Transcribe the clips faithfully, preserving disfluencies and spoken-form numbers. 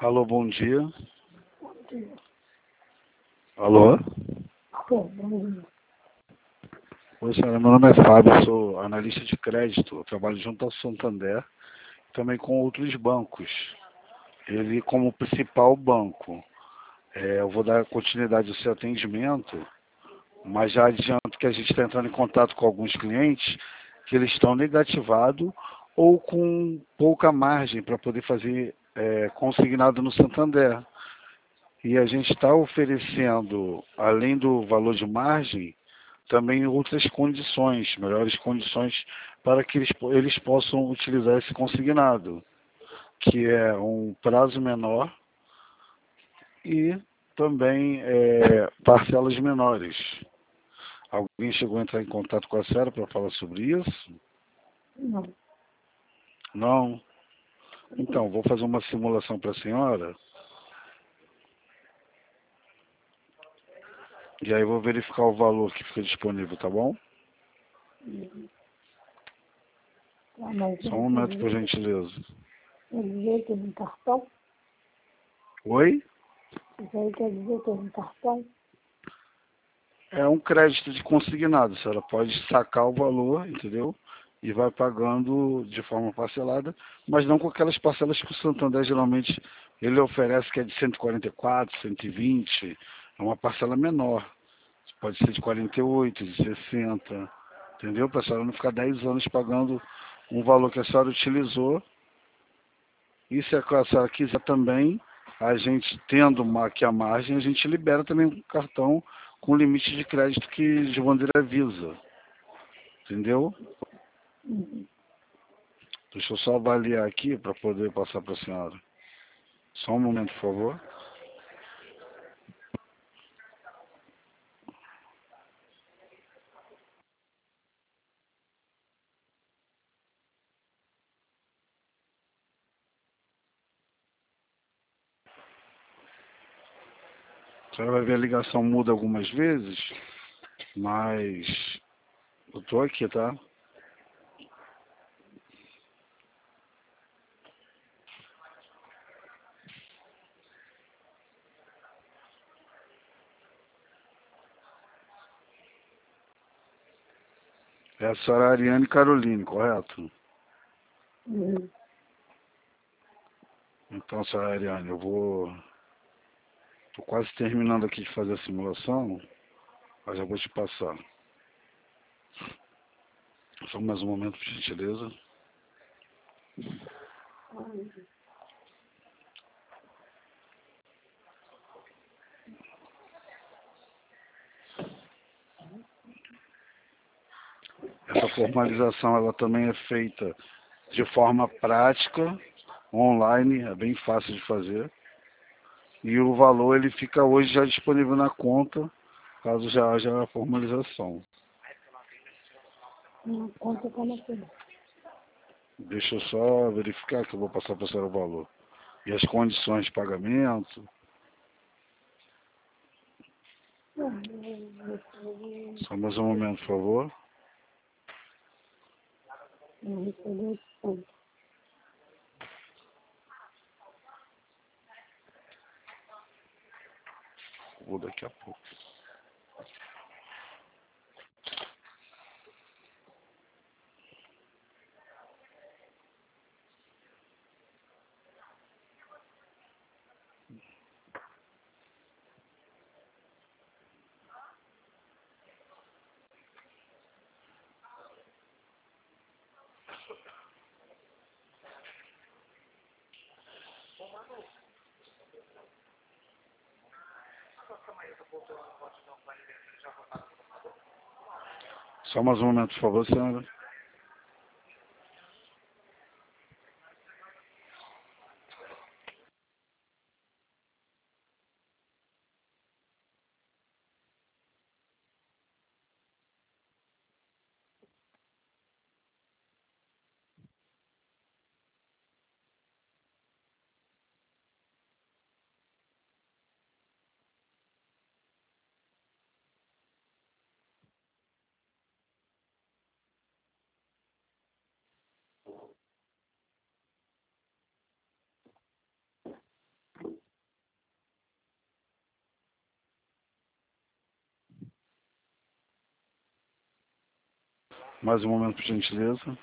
Alô, bom dia. Bom dia. Alô? Alô, bom dia. Oi, senhora, meu nome é Fábio, eu sou analista de crédito, eu trabalho junto ao Santander, também com outros bancos. Ele como principal banco. É, eu vou dar continuidade ao seu atendimento, mas já adianto que a gente está entrando em contato com alguns clientes que eles estão negativados ou com pouca margem para poder fazer é, consignado no Santander. E a gente está oferecendo, além do valor de margem, também outras condições, melhores condições para que eles, eles possam utilizar esse consignado, que é um prazo menor e também é, parcelas menores. Alguém chegou a entrar em contato com a senhora para falar sobre isso? Não. Não? Então, vou fazer uma simulação para a senhora. E aí vou verificar o valor que fica disponível, tá bom? Uhum. Tá, mas Só um momento, por gentileza. quer dizer que no cartão? Oi? Isso aí quer dizer que no cartão? É um crédito de consignado. A senhora pode sacar o valor, entendeu? E vai pagando de forma parcelada, mas não com aquelas parcelas que o Santander geralmente ele oferece, que é de cento e quarenta e quatro, cento e vinte. É uma parcela menor. Pode ser de quarenta e oito, de sessenta. Entendeu? Para a senhora não ficar dez anos pagando um valor que a senhora utilizou. E se a senhora quiser também, a gente tendo uma, aqui a margem, a gente libera também um cartão com limite de crédito que de bandeira Visa. Entendeu? Uhum. Deixa eu só avaliar aqui para poder passar para a senhora. Só um momento, por favor. A senhora vai ver a ligação muda algumas vezes, mas eu estou aqui, tá? É a senhora Ariane Caroline, correto? Uhum. Então, senhora Ariane, eu vou... Estou quase terminando aqui de fazer a simulação, mas já vou te passar. Só mais um momento, por gentileza. Essa formalização ela também é feita de forma prática, online, é bem fácil de fazer. E o valor ele fica hoje já disponível na conta, caso já haja a formalização. Uma conta como assim? Deixa eu só verificar que eu vou passar para a senhora o valor. E as condições de pagamento. Não, Só mais um momento, por favor. não recebeu desconto. Vou daqui a pouco. Só mais um momento, por favor, senhora. Mais um momento, por gentileza.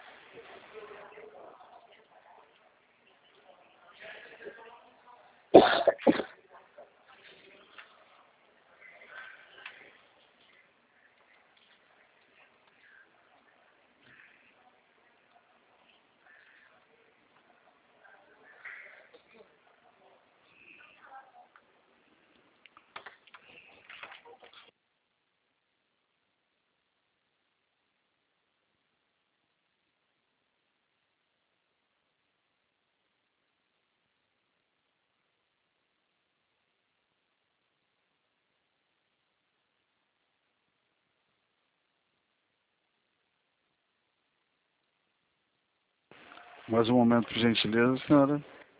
Mais um momento, por gentileza, senhora.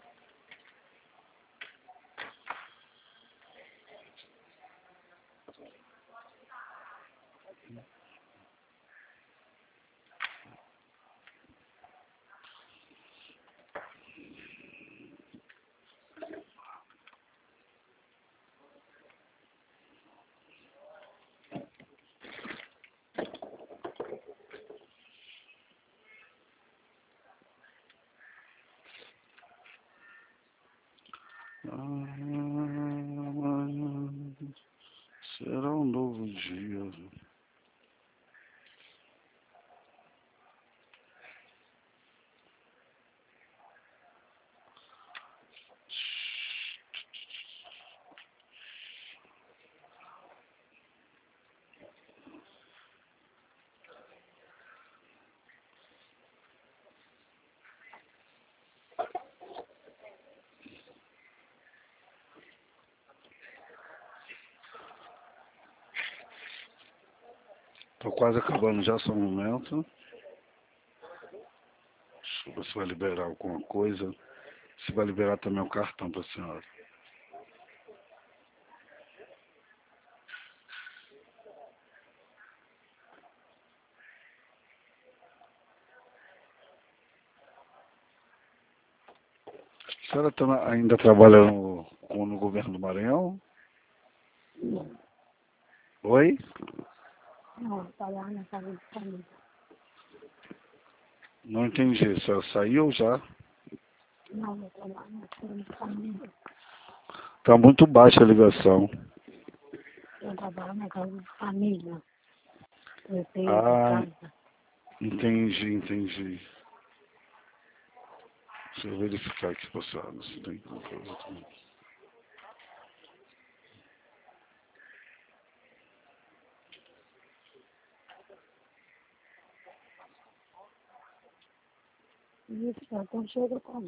Amanhã será um novo dia. Tô quase acabando já, só um momento. Deixa eu ver se vai liberar alguma coisa. Se vai liberar também o cartão para a senhora. A senhora tá, ainda trabalha no, com, no governo do Maranhão? Não, Oi? não, está lá na casa de família. Não entendi. A senhora saiu já? Não, eu estou lá na casa de família. Tá muito baixa a ligação. Eu trabalho na casa de família. Eu tenho de Ah, casa. entendi, entendi. Deixa eu verificar aqui para a senhora se tem alguma coisa também. Isso, então chega como?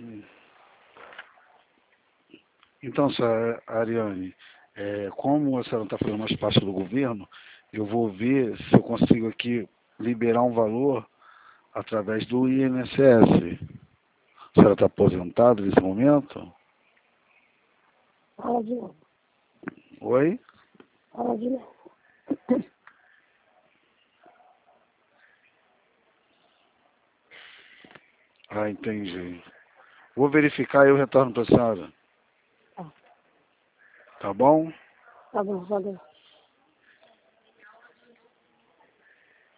Então, senhora Ariane, é, como a senhora não está fazendo mais parte do governo, eu vou ver se eu consigo aqui liberar um valor através do I N S S. A senhora está aposentada nesse momento? Fala de novo. Oi? Fala de novo. Ah, entendi. Vou verificar e eu retorno para a senhora. Tá. Tá bom? Tá bom, valeu.